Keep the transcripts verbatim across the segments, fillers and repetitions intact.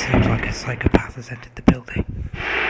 Seems like a psychopath has entered the building.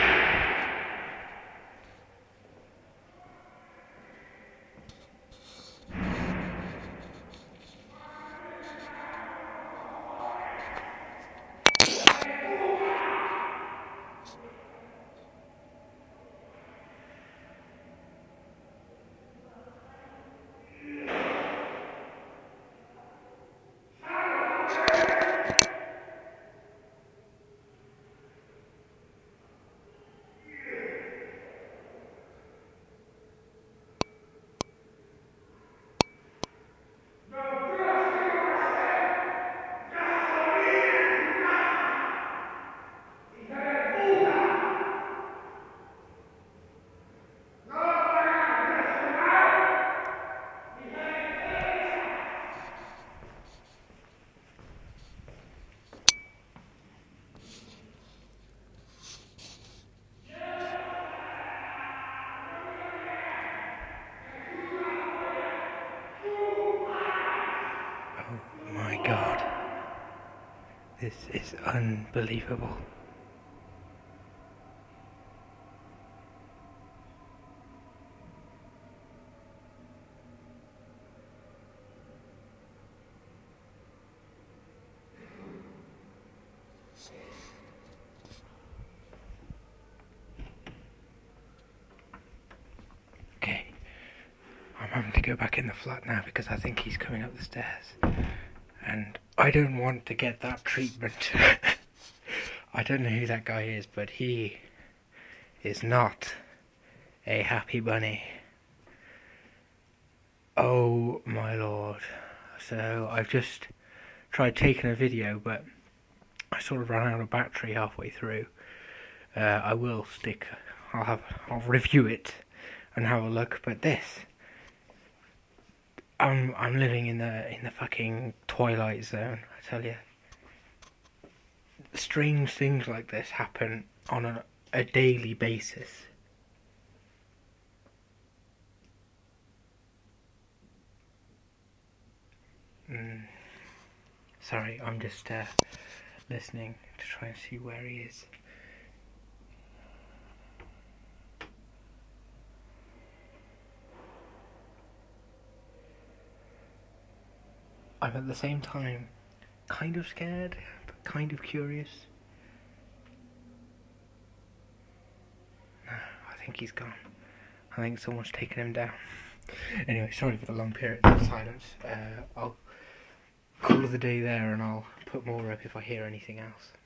Oh my god. This is unbelievable. Okay, I'm having to go back in the flat now because I think he's coming up the stairs. And I don't want to get that treatment. I don't know who that guy is, but he is not a happy bunny. Oh my lord. So I've just tried taking a video, but I sort of ran out of battery halfway through. Uh, I will stick, I'll have, I'll review it and have a look, but this, I'm, I'm living in the, in the fucking Twilight Zone, I tell you. Strange things like this happen on a, a daily basis. Mm. Sorry, I'm just uh, listening to try and see where he is. I'm at the same time kind of scared, but kind of curious. No, I think he's gone. I think someone's taken him down. Anyway, sorry for the long period of silence. Uh, I'll call it the day there and I'll put more up if I hear anything else.